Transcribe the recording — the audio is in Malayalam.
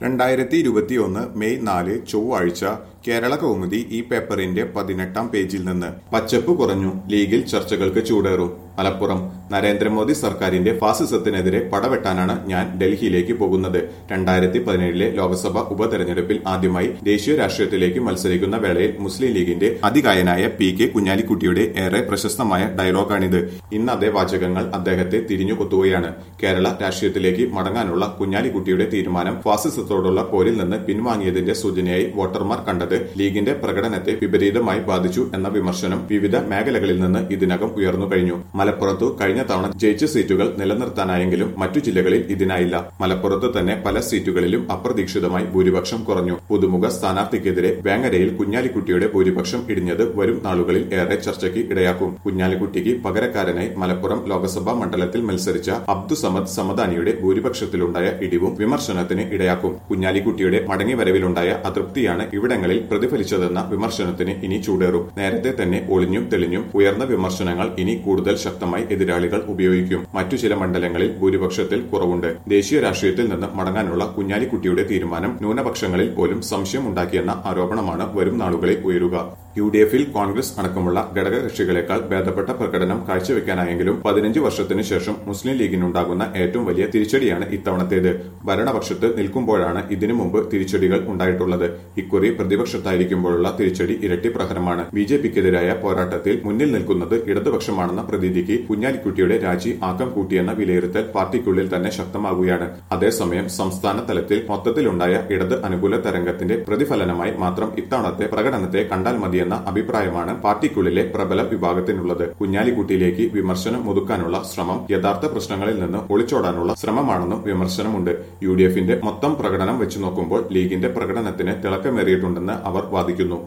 2021 മെയ് 4 ചൊവ്വാഴ്ച കേരള കൗമുദി ഈ പേപ്പറിന്റെ 18-ാം പേജിൽ നിന്ന് പച്ചപ്പ് കുറഞ്ഞു ലീഗിൽ ചർച്ചകൾക്ക് ചൂടേറും. മലപ്പുറം നരേന്ദ്രമോദി സർക്കാരിന്റെ ഫാസിസത്തിനെതിരെ പടവെട്ടാനാണ് ഞാൻ ഡൽഹിയിലേക്ക് പോകുന്നത്. 2017 ലോക്സഭാ ഉപതെരഞ്ഞെടുപ്പിൽ ആദ്യമായി ദേശീയ രാഷ്ട്രീയത്തിലേക്ക് മത്സരിക്കുന്ന വേളയിൽ മുസ്ലിം ലീഗിന്റെ അതികായനായ PK കുഞ്ഞാലിക്കുട്ടിയുടെ ഏറെ പ്രശസ്തമായ ഡയലോഗാണിത്. ഇന്ന് അതേ വാചകങ്ങൾ അദ്ദേഹത്തെ തിരിഞ്ഞു കൊത്തുകയാണ്. കേരള രാഷ്ട്രീയത്തിലേക്ക് മടങ്ങാനുള്ള കുഞ്ഞാലിക്കുട്ടിയുടെ തീരുമാനം ഫാസിസത്തോടുള്ള പോരിൽ നിന്ന് പിൻവാങ്ങിയതിന്റെ സൂചനയായി വോട്ടർമാർ കണ്ടത് ലീഗിന്റെ പ്രകടനത്തെ വിപരീതമായി ബാധിച്ചു എന്ന വിമർശനം വിവിധ മേഖലകളിൽ നിന്ന് ഇതിനകം ഉയർന്നു കഴിഞ്ഞു. മലപ്പുറത്തു കഴിഞ്ഞ തവണ ജയിച്ച സീറ്റുകൾ നിലനിർത്താനായെങ്കിലും മറ്റു ജില്ലകളിൽ ഇതിനായില്ല. മലപ്പുറത്ത് തന്നെ പല സീറ്റുകളിലും അപ്രതീക്ഷിതമായി ഭൂരിപക്ഷം കുറഞ്ഞു. പുതുമുഖ സ്ഥാനാർത്ഥിക്കെതിരെ വേങ്ങരയിൽ കുഞ്ഞാലിക്കുട്ടിയുടെ ഭൂരിപക്ഷം ഇടിഞ്ഞത് വരും നാളുകളിൽ ഏറെ ചർച്ചയ്ക്ക് ഇടയാക്കും. കുഞ്ഞാലിക്കുട്ടിക്ക് പകരക്കാരനായി മലപ്പുറം ലോക്സഭാ മണ്ഡലത്തിൽ മത്സരിച്ച അബ്ദുസമദ് സമദാനിയുടെ ഭൂരിപക്ഷത്തിലുണ്ടായ ഇടിവും വിമർശനത്തിന് ഇടയാക്കും. കുഞ്ഞാലിക്കുട്ടിയുടെ മടങ്ങിവരവിലുണ്ടായ അതൃപ്തിയാണ് ഇവിടങ്ങളിൽ പ്രതിഫലിച്ചതെന്ന വിമർശനത്തിന് ഇനി ചൂടേറും. നേരത്തെ തന്നെ ഒളിഞ്ഞും തെളിഞ്ഞും ഉയർന്ന വിമർശനങ്ങൾ ഇനി കൂടുതൽ ശക്തമായി എതിരാളികൾ ഉപയോഗിക്കും. മറ്റു ചില മണ്ഡലങ്ങളിൽ ഭൂരിപക്ഷത്തിൽ കുറവുണ്ട്. ദേശീയ രാഷ്ട്രീയത്തിൽ നിന്ന് മടങ്ങാനുള്ള കുഞ്ഞാലിക്കുട്ടിയുടെ തീരുമാനം ന്യൂനപക്ഷങ്ങളിൽ പോലും സംശയം ഉണ്ടാക്കിയെന്ന ആരോപണമാണ് വരും നാളുകളിൽ ഉയരുക. UDF-ൽ കോൺഗ്രസ് അടക്കമുള്ള ഘടകകക്ഷികളെക്കാൾ ഭേദപ്പെട്ട പ്രകടനം കാഴ്ചവെക്കാനായെങ്കിലും 15 വർഷത്തിനു ശേഷം മുസ്ലിം ലീഗിനുണ്ടാകുന്ന ഏറ്റവും വലിയ തിരിച്ചടിയാണ് ഇത്തവണത്തേത്. ഭരണപക്ഷത്ത് നിൽക്കുമ്പോഴാണ് ഇതിനു മുമ്പ് തിരിച്ചടികൾ ഉണ്ടായിട്ടുള്ളത്. ഇക്കുറി പ്രതിപക്ഷത്തായിരിക്കുമ്പോഴുള്ള തിരിച്ചടി ഇരട്ടി പ്രഹരമാണ്. BJPക്കെതിരായ പോരാട്ടത്തിൽ മുന്നിൽ നിൽക്കുന്നത് ഇടതുപക്ഷമാണെന്ന പ്രതീതിക്ക് കുഞ്ഞാലിക്കുട്ടിയുടെ രാജി ആക്കം കൂട്ടിയെന്ന വിലയിരുത്തൽ പാർട്ടിക്കുള്ളിൽ തന്നെ ശക്തമാകുകയാണ്. അതേസമയം സംസ്ഥാന തലത്തിൽ മൊത്തത്തിലുണ്ടായ ഇടത് അനുകൂല തരംഗത്തിന്റെ പ്രതിഫലനമായി മാത്രം ഇത്തവണത്തെ പ്രകടനത്തെ കണ്ടാൽ മതിയെന്ന അഭിപ്രായമാണ് പാർട്ടിക്കുള്ളിലെ പ്രബല വിഭാഗത്തിനുള്ളത്. കുഞ്ഞാലിക്കുട്ടിയിലേക്ക് വിമർശനം ഒതുക്കാനുള്ള ശ്രമം യഥാർത്ഥ പ്രശ്നങ്ങളിൽ നിന്ന് ഒളിച്ചോടാനുള്ള ശ്രമമാണെന്നും വിമർശനമുണ്ട്. UDF-ന്റെ മൊത്തം പ്രകടനം വെച്ചു നോക്കുമ്പോൾ ലീഗിന്റെ പ്രകടനത്തിന് തിളക്കമേറിയിട്ടുണ്ടെന്ന് അവർ വാദിക്കുന്നു.